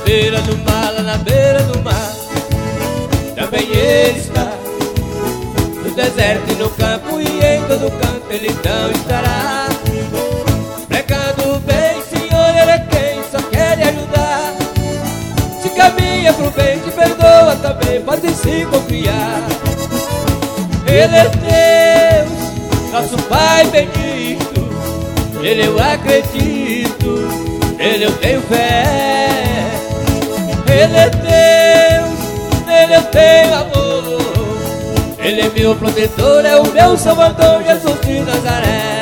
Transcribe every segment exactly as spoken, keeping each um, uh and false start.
beira do mar, lá na beira do mar, também ele está. No deserto e no campo e em todo canto ele não estará. Pregando bem, Senhor, ele é quem só quer lhe ajudar. Se caminha pro bem, te perdoa também, pode se confiar. Ele é Deus, nosso Pai bendito. Nele eu acredito, nele eu tenho fé. Ele é Deus, nele eu tenho amor. Ele é meu protetor, é o meu Salvador, Jesus de Nazaré.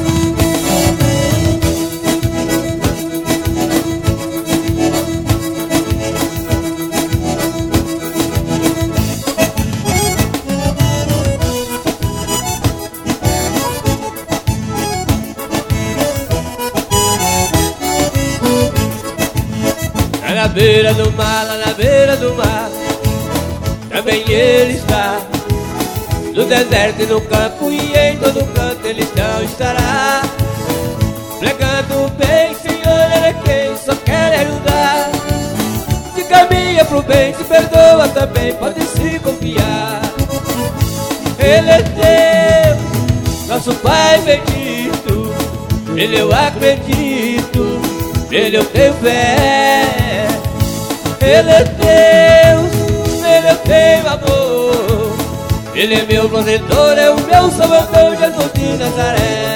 Na beira do mar, lá na beira do mar, também ele está. No deserto e no campo e em todo canto ele não estará. Pregando bem, Senhor, ele é quem só quer ajudar. Se caminha pro bem, se perdoa também, pode se confiar. Ele é Deus, nosso Pai bendito. Nele eu acredito, nele eu tenho fé. Ele é Deus, nele eu tenho amor. Ele é meu protetor, é o meu Salvador, Jesus de Nazaré.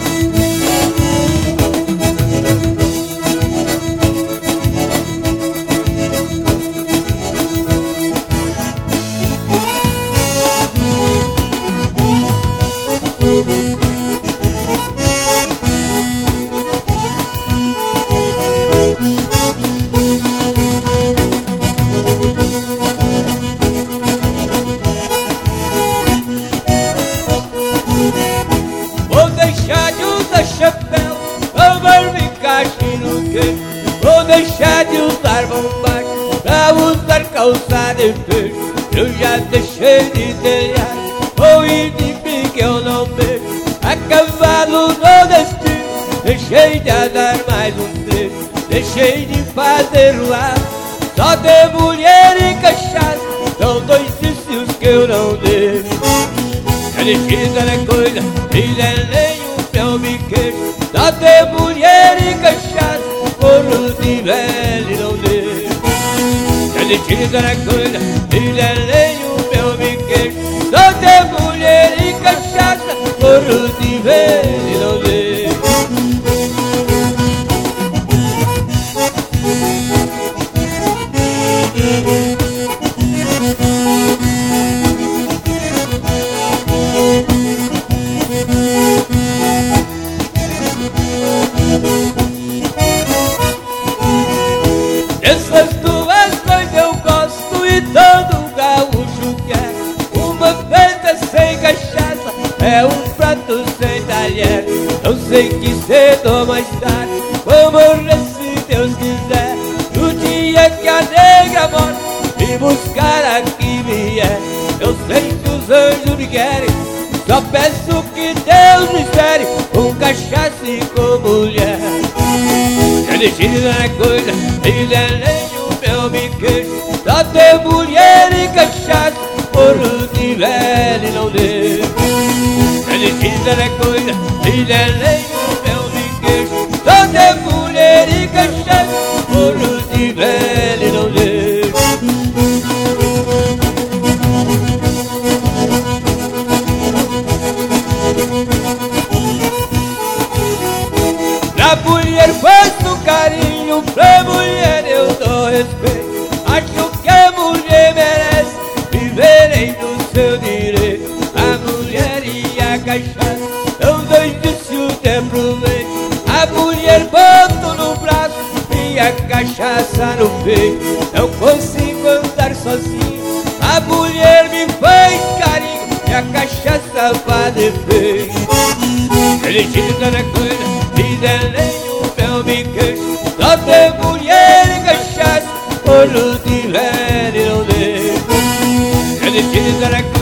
Vou deixar de usar chapéu, vou ficar no queixo. Vou deixar de usar bombagem pra usar calçado e fecho. Eu já deixei de telhar, vou ir de pique eu não vejo. A cavalo no destino, deixei de andar mais um trecho. Deixei de fazer ruar, só de mulher e cachaça, são dois vícios que eu não deixo. Ele é coisa, ele é lenho pra eu me queixo. Só de mulher e cachaça, porro de velho não deixo. Ele é coisa, ele é lenho pra eu me queixo. Só de mulher e cachaça, porro de velho não deixo. Essas duas coisas eu gosto e todo gaúcho quer. Uma feita sem cachaça é um prato sem talher. Eu sei que cedo ou mais tarde vou morrer se Deus quiser. No dia que a negra morre me buscar aqui vier. Eu sei que os anjos me querem, só peço que Deus me espere com cachaça e com mulher. Ele tira a coisa, ele é lenho pra eu me queixo. Só de mulher e cachaça, porro de velho não deixo. Ele tira a coisa, ele é lenho pra eu me queixo. Só de mulher e cachaça, porro de velho não deixo. Pra mulher faço carinho, pra mulher eu dou respeito. Acho que a mulher merece viverem no seu direito. A mulher e a cachaça são dois vícios de proveito. A mulher boto no braço e a cachaça no peito. Não consigo andar sozinho, a mulher me faz carinho e a cachaça faz defeito. Ele tira na coisa, vida é lenho pra eu me queixo. Só de mulher e cachaça, porro de velho não deixo. Ele tira na coisa,